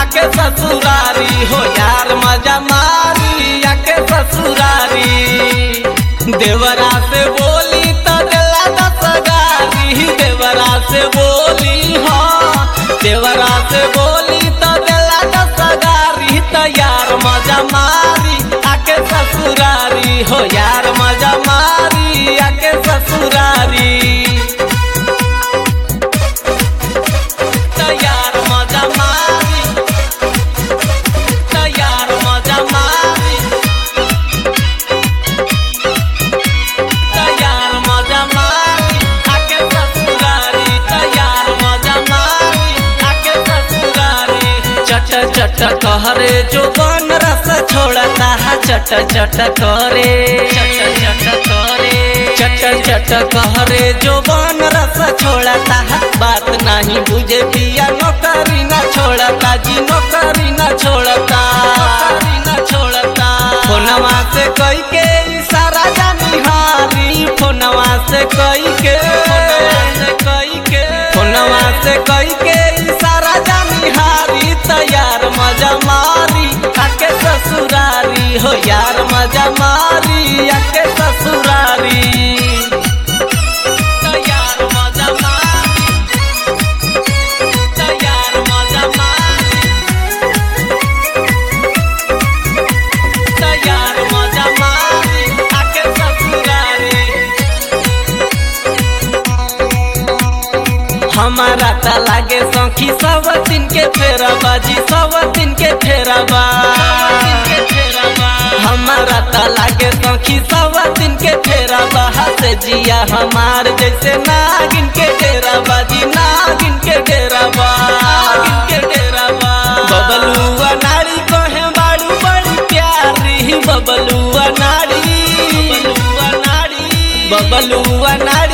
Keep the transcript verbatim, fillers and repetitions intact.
आके ससुरारी हो यार मजा मारी आके ससुरारी। देवरा से बोली तो दिला दस गारी, देवरा से बोली हाँ देवरा से बोली तो दिला दस गारी। तो यार मजा मारी आके ससुरारी हो यार मजा मारी आके ससुरारी। चट कहरे जो बन रस छोड़ता है चट चट करे चट चट करे चट चट कहरे जो बन रस छोड़ता है। बात नहीं बुझे पिया नौकरी न छोड़ता जी नौकरी न छोड़ता न छोड़ता। फोनवा से कई के इशारा जानिहारी फोनवा से कई के से कई के फोनवा से कई के इशारा जानिहारी। तैयार मजा मारी आके ससुरारी हो यार मजा मारी आके ससुरारी। तैयार मजा मारी तैयार मजा मारी तैयार मजा मारी आके ससुरारी। हमारा ता लागे सखी सब दिन के फेरबा जी सब दिन के फेरबा हमारा ता लागे सखी सब दिन के फेरबा। हसे जिया हमार जैसे नागिन के डेराबा जी नागिन के डेराबा नागिन के डेराबा। बबलुआ नारी कहे बाड़ू बड़ी प्यारी बबलुआ नारी बबलुआ नारी बबलुआ नारी